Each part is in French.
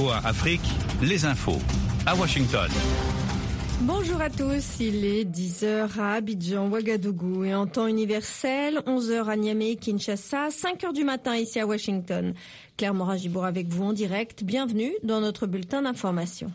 VOA Afrique, les infos à Washington. Bonjour à tous, il est 10h à Abidjan, Ouagadougou et en temps universel, 11h à Niamey, Kinshasa, 5h du matin ici à Washington. Claire Morin-Gibour avec vous en direct, bienvenue dans notre bulletin d'information.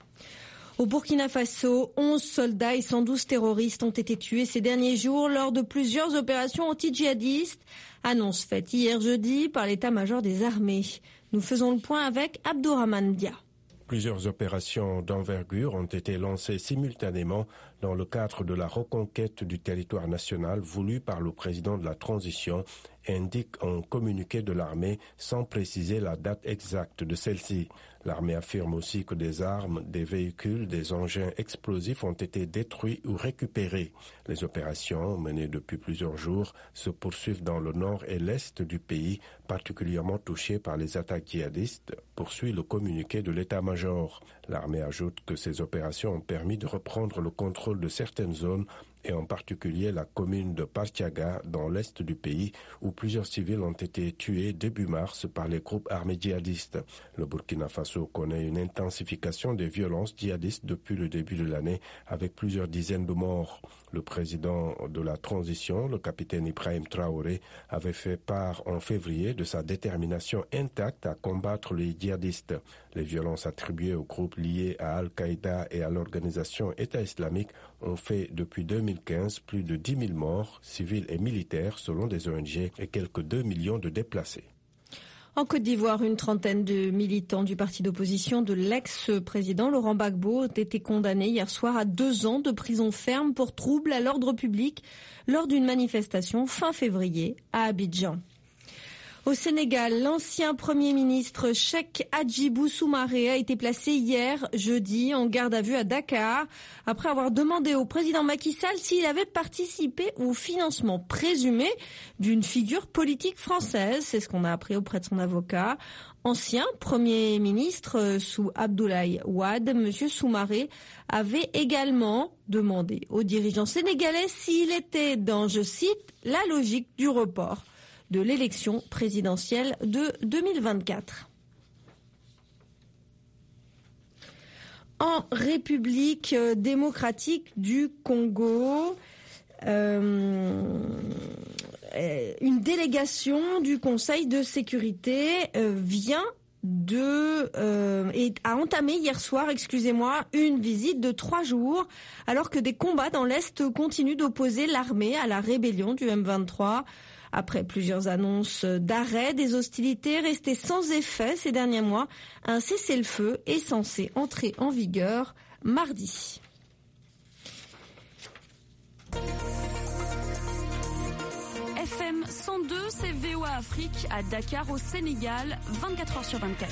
Au Burkina Faso, 11 soldats et 112 terroristes ont été tués ces derniers jours lors de plusieurs opérations anti-djihadistes. Annonce faite hier jeudi par l'état-major des armées. Nous faisons le point avec Abdourahmane Dia. Plusieurs opérations d'envergure ont été lancées simultanément dans le cadre de la reconquête du territoire national voulu par le président de la transition, indique un communiqué de l'armée sans préciser la date exacte de celle-ci. L'armée affirme aussi que des armes, des véhicules, des engins explosifs ont été détruits ou récupérés. Les opérations, menées depuis plusieurs jours, se poursuivent dans le nord et l'est du pays, particulièrement touchés par les attaques djihadistes, poursuit le communiqué de l'état-major. L'armée ajoute que ces opérations ont permis de reprendre le contrôle de certaines zones et en particulier la commune de Partiaga dans l'est du pays où plusieurs civils ont été tués début mars par les groupes armés djihadistes. Le Burkina Faso connaît une intensification des violences djihadistes depuis le début de l'année avec plusieurs dizaines de morts. Le président de la transition, le capitaine Ibrahim Traoré, avait fait part en février de sa détermination intacte à combattre les djihadistes. Les violences attribuées aux groupes liés à Al-Qaïda et à l'organisation État islamique ont fait depuis 2015 plus de 10 000 morts, civils et militaires selon des ONG et quelques 2 millions de déplacés. En Côte d'Ivoire, une trentaine de militants du parti d'opposition de l'ex-président Laurent Gbagbo ont été condamnés hier soir à 2 ans de prison ferme pour trouble à l'ordre public lors d'une manifestation fin février à Abidjan. Au Sénégal, l'ancien Premier ministre Cheikh Hadjibou Soumaré a été placé hier jeudi en garde à vue à Dakar après avoir demandé au président Macky Sall s'il avait participé au financement présumé d'une figure politique française. C'est ce qu'on a appris auprès de son avocat. Ancien Premier ministre sous Abdoulaye Wade, M. Soumaré avait également demandé aux dirigeants sénégalais s'il était dans, je cite, la logique du report de l'élection présidentielle de 2024. En République démocratique du Congo, une délégation du Conseil de sécurité a entamé hier soir, une visite de 3 jours, alors que des combats dans l'Est continuent d'opposer l'armée à la rébellion du M23. Après plusieurs annonces d'arrêt des hostilités restées sans effet ces derniers mois, un cessez-le-feu est censé entrer en vigueur mardi. FM 102, c'est VOA Afrique à Dakar au Sénégal, 24h sur 24.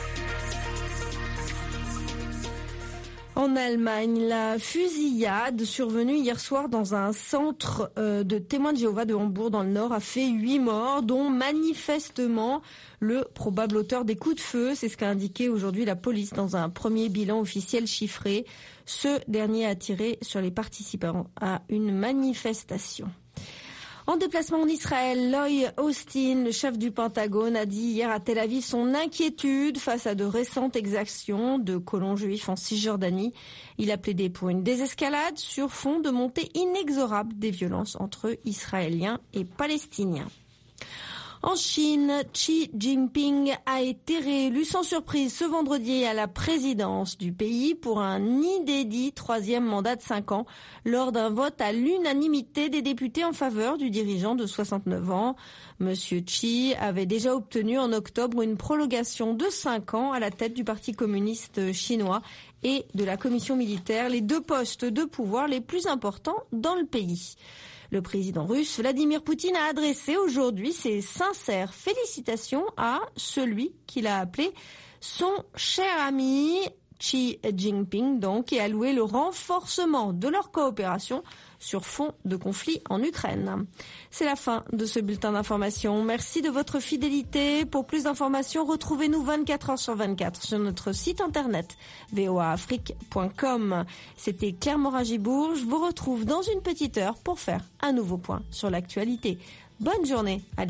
En Allemagne, la fusillade survenue hier soir dans un centre de témoins de Jéhovah de Hambourg dans le Nord a fait 8 morts, dont manifestement le probable auteur des coups de feu. C'est ce qu'a indiqué aujourd'hui la police dans un premier bilan officiel chiffré. Ce dernier a tiré sur les participants à une manifestation. En déplacement en Israël, Lloyd Austin, le chef du Pentagone, a dit hier à Tel Aviv son inquiétude face à de récentes exactions de colons juifs en Cisjordanie. Il a plaidé pour une désescalade sur fond de montée inexorable des violences entre Israéliens et Palestiniens. En Chine, Xi Jinping a été réélu sans surprise ce vendredi à la présidence du pays pour un inédit 3e mandat de 5 ans lors d'un vote à l'unanimité des députés en faveur du dirigeant de 69 ans. Monsieur Xi avait déjà obtenu en octobre une prolongation de 5 ans à la tête du Parti communiste chinois et de la commission militaire, les 2 postes de pouvoir les plus importants dans le pays. Le président russe Vladimir Poutine a adressé aujourd'hui ses sincères félicitations à celui qu'il a appelé son cher ami Xi Jinping, et a loué le renforcement de leur coopération sur fond de conflit en Ukraine. C'est la fin de ce bulletin d'information. Merci de votre fidélité. Pour plus d'informations, retrouvez-nous 24h sur 24 sur notre site internet voaafrique.com. C'était Claire Morin-Gibour. Je vous retrouve dans une petite heure pour faire un nouveau point sur l'actualité. Bonne journée.